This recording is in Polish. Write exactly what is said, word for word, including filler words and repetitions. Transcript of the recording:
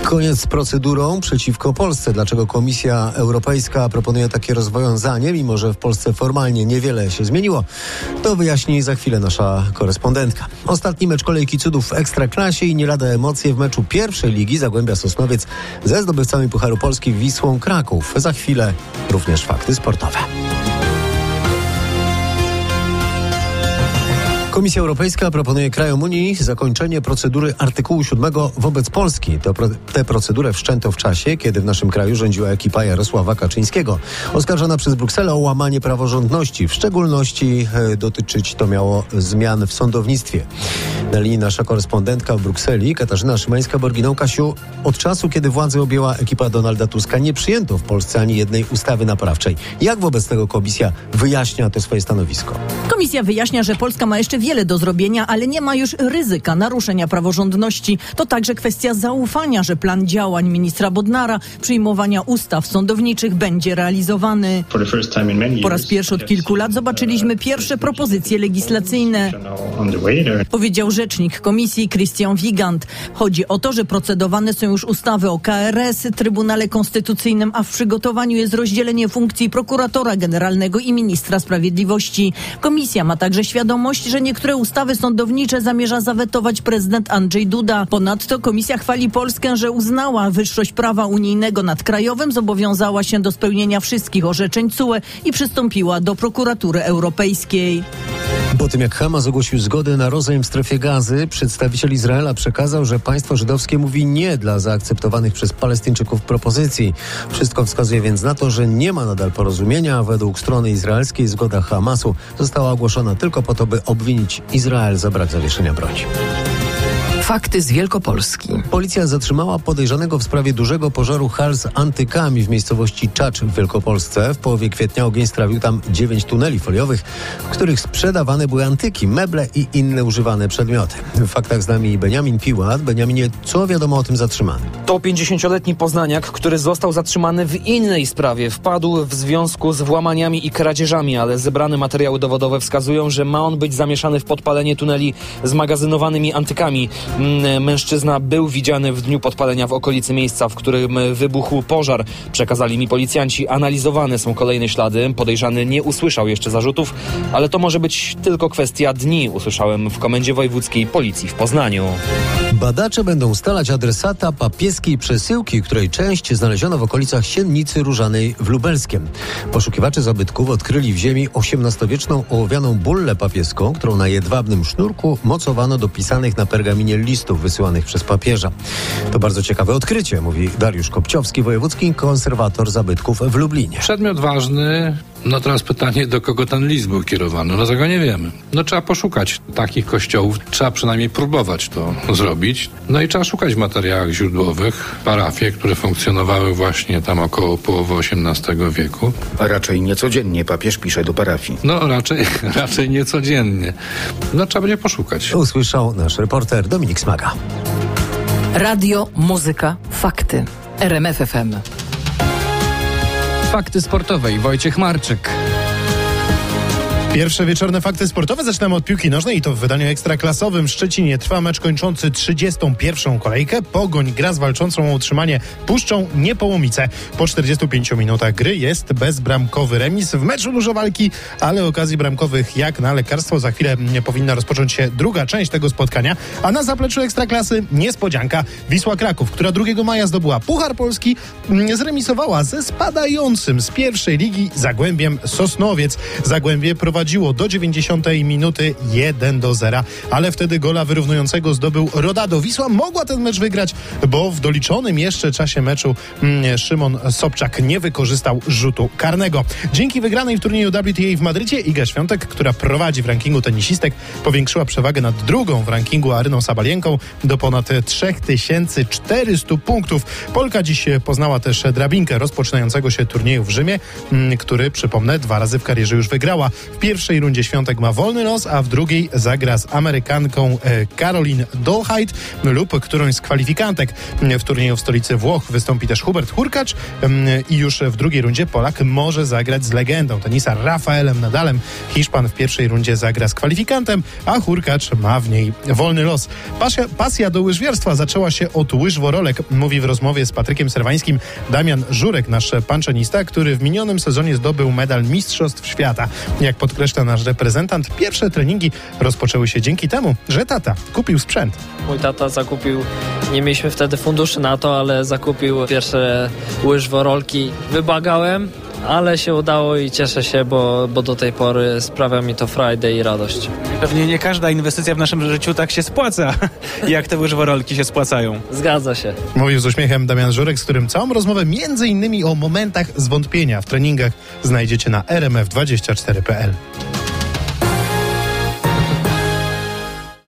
Koniec z procedurą przeciwko Polsce. Dlaczego Komisja Europejska proponuje takie rozwiązanie, mimo że w Polsce formalnie niewiele się zmieniło? To wyjaśni za chwilę nasza korespondentka. Ostatni mecz kolejki cudów w Ekstraklasie i nie lada emocje w meczu pierwszej ligi Zagłębia Sosnowiec ze zdobywcami Pucharu Polski Wisłą Kraków. Za chwilę również fakty sportowe. Komisja Europejska proponuje krajom Unii zakończenie procedury artykułu siódmego wobec Polski. To pro, tę procedurę wszczęto w czasie, kiedy w naszym kraju rządziła ekipa Jarosława Kaczyńskiego, oskarżona przez Brukselę o łamanie praworządności. W szczególności e, dotyczyć to miało zmian w sądownictwie. Na linii nasza korespondentka w Brukseli, Katarzyna Szymańska-Borginą. Kasiu, od czasu, kiedy władzę objęła ekipa Donalda Tuska, nie przyjęto w Polsce ani jednej ustawy naprawczej. Jak wobec tego komisja wyjaśnia to swoje stanowisko? Komisja wyjaśnia, że Polska ma jeszcze wiele do zrobienia, ale nie ma już ryzyka naruszenia praworządności. To także kwestia zaufania, że plan działań ministra Bodnara, przyjmowania ustaw sądowniczych będzie realizowany. Po raz pierwszy od kilku lat zobaczyliśmy pierwsze propozycje legislacyjne, powiedział rzecznik komisji Christian Wigand. Chodzi o to, że procedowane są już ustawy o K R S, Trybunale Konstytucyjnym, a w przygotowaniu jest rozdzielenie funkcji prokuratora generalnego i ministra sprawiedliwości. Komisja ma także świadomość, że niektóre ustawy sądownicze zamierza zawetować prezydent Andrzej Duda. Ponadto komisja chwali Polskę, że uznała wyższość prawa unijnego nad krajowym, zobowiązała się do spełnienia wszystkich orzeczeń C U E i przystąpiła do prokuratury europejskiej. Po tym jak Hamas ogłosił zgodę na rozejm w strefie Gazy, przedstawiciel Izraela przekazał, że państwo żydowskie mówi nie dla zaakceptowanych przez Palestyńczyków propozycji. Wszystko wskazuje więc na to, że nie ma nadal porozumienia, a według strony izraelskiej zgoda Hamasu została ogłoszona tylko po to, by obwinić Izrael za brak zawieszenia broni. Fakty z Wielkopolski. Policja zatrzymała podejrzanego w sprawie dużego pożaru hal z antykami w miejscowości Czacz w Wielkopolsce. W połowie kwietnia ogień strawił tam dziewięć tuneli foliowych, w których sprzedawane były antyki, meble i inne używane przedmioty. W faktach z nami Beniamin Piłat. Beniaminie, co wiadomo o tym zatrzymanym? To pięćdziesięcioletni poznaniak, który został zatrzymany w innej sprawie. Wpadł w związku z włamaniami i kradzieżami, ale zebrane materiały dowodowe wskazują, że ma on być zamieszany w podpalenie tuneli z magazynowanymi antykami. Mężczyzna był widziany w dniu podpalenia w okolicy miejsca, w którym wybuchł pożar. Przekazali mi policjanci. Analizowane są kolejne ślady. Podejrzany nie usłyszał jeszcze zarzutów, ale to może być tylko kwestia dni, usłyszałem w Komendzie Wojewódzkiej Policji w Poznaniu. Badacze będą ustalać adresata papieskiej przesyłki, której część znaleziono w okolicach Siennicy Różanej w Lubelskiem. Poszukiwacze zabytków odkryli w ziemi osiemnastowieczną ołowianą bullę papieską, którą na jedwabnym sznurku mocowano do pisanych na pergaminie listów wysyłanych przez papieża. To bardzo ciekawe odkrycie, mówi Dariusz Kopciowski, wojewódzki konserwator zabytków w Lublinie. Przedmiot ważny. No teraz pytanie, do kogo ten list był kierowany? No tego nie wiemy. No trzeba poszukać takich kościołów. Trzeba przynajmniej próbować to zrobić. No i trzeba szukać w materiałach źródłowych parafie, które funkcjonowały właśnie tam około połowy osiemnastego wieku. A raczej niecodziennie papież pisze do parafii. No raczej, raczej niecodziennie. No trzeba będzie poszukać. Usłyszał nasz reporter Dominik Smaga. Radio, muzyka, fakty. R M F F M. Fakty sportowe i Wojciech Marczyk. Pierwsze wieczorne fakty sportowe zaczynamy od piłki nożnej i to w wydaniu ekstraklasowym. W Szczecinie trwa mecz kończący trzydziestą pierwszą kolejkę. Pogoń gra z walczącą o utrzymanie Puszczą Niepołomice. Po czterdziestu pięciu minutach gry jest bezbramkowy remis. W meczu dużo walki, ale okazji bramkowych jak na lekarstwo. Za chwilę powinna rozpocząć się druga część tego spotkania. A na zapleczu ekstraklasy niespodzianka. Wisła Kraków, która drugiego maja zdobyła Puchar Polski, zremisowała ze spadającym z pierwszej ligi Zagłębiem Sosnowiec. Zagłębie prowadzi prowadziło do dziewięćdziesiątej minuty jeden do zera, ale wtedy gola wyrównującego zdobył Rodado. Wisła mogła ten mecz wygrać, bo w doliczonym jeszcze czasie meczu mm, Szymon Sobczak nie wykorzystał rzutu karnego. Dzięki wygranej w turnieju W T A w Madrycie Iga Świątek, która prowadzi w rankingu tenisistek, powiększyła przewagę nad drugą w rankingu Aryną Sabalienką do ponad trzy tysiące czterysta punktów. Polka dziś poznała też drabinkę rozpoczynającego się turnieju w Rzymie, który, przypomnę, dwa razy w karierze już wygrała. W pierwszej rundzie Świątek ma wolny los, a w drugiej zagra z Amerykanką e, Caroline Dolhait lub którąś z kwalifikantek. W turnieju w stolicy Włoch wystąpi też Hubert Hurkacz i już w drugiej rundzie Polak może zagrać z legendą tenisa Rafaelem Nadalem. Hiszpan w pierwszej rundzie zagra z kwalifikantem, a Hurkacz ma w niej wolny los. Pasja, pasja do łyżwiarstwa zaczęła się od łyżworolek, mówi w rozmowie z Patrykiem Serwańskim Damian Żurek, nasz panczenista, który w minionym sezonie zdobył medal Mistrzostw Świata. Jak podkreśla nasz reprezentant, pierwsze treningi rozpoczęły się dzięki temu, że tata kupił sprzęt. Mój tata zakupił, nie mieliśmy wtedy funduszy na to, ale zakupił pierwsze łyżworolki. Wybagałem, ale się udało i cieszę się, bo, bo do tej pory sprawia mi to frajdę i radość. Pewnie nie każda inwestycja w naszym życiu tak się spłaca, jak te łyżworolki się spłacają. Zgadza się. Mówił z uśmiechem Damian Żurek, z którym całą rozmowę między innymi o momentach zwątpienia w treningach znajdziecie na r m f dwadzieścia cztery kropka p l.